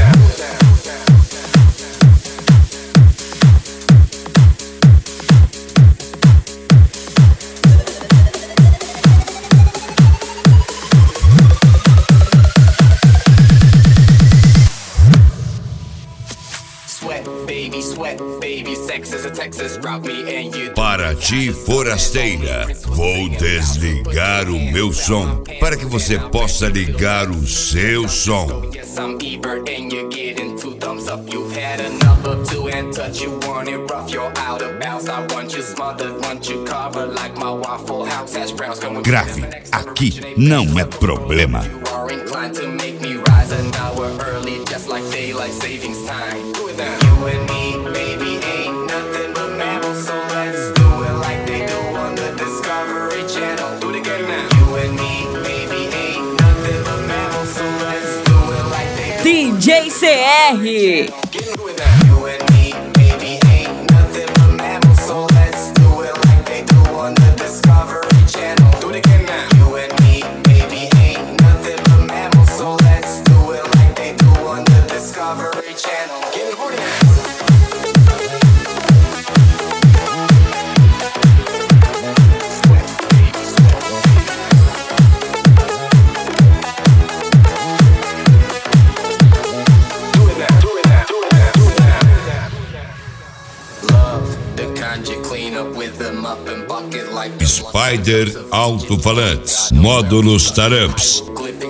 Paraty Forasteira, vou desligar o meu som para que você possa ligar o seu som. Grave, aqui não é problema. DJ CR. Spider Alto-Falantes, módulos Taramps.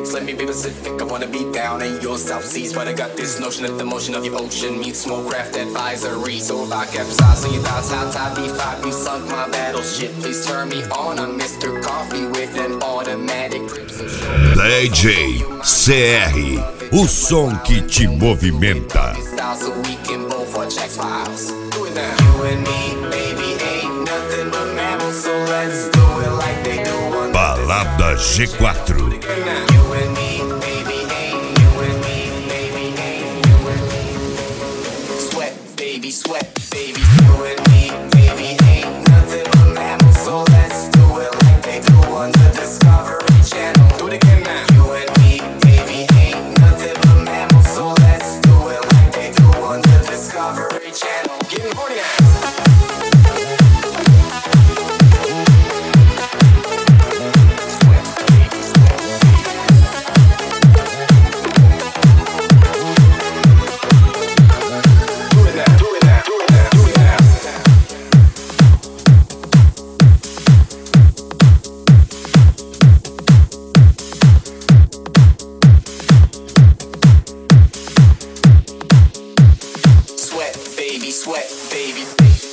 DJ CR, o som que te movimenta. Balada G4. Sweat, baby.